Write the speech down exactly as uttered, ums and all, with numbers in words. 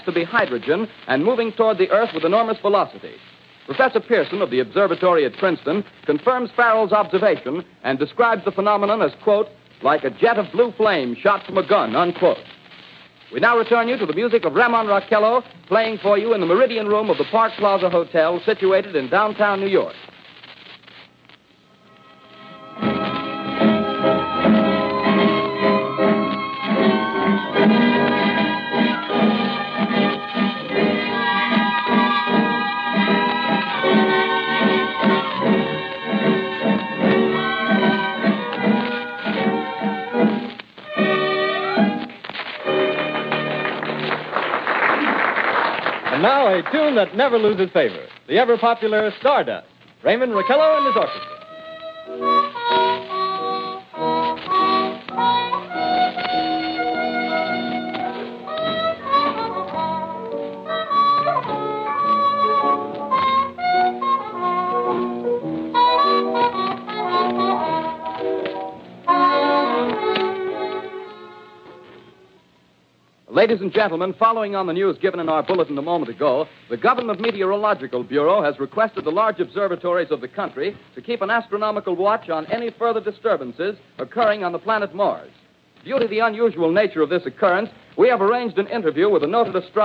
to be hydrogen and moving toward the Earth with enormous velocity. Professor Pearson of the observatory at Princeton confirms Farrell's observation and describes the phenomenon as, quote, like a jet of blue flame shot from a gun, unquote. We now return you to the music of Ramon Raquello, playing for you in the Meridian Room of the Park Plaza Hotel, situated in downtown New York. And now a tune that never loses favor, the ever-popular Stardust, Raymond Raquello and his orchestra. Ladies and gentlemen, following on the news given in our bulletin a moment ago, the Government Meteorological Bureau has requested the large observatories of the country to keep an astronomical watch on any further disturbances occurring on the planet Mars. Due to the unusual nature of this occurrence, we have arranged an interview with a noted astronomer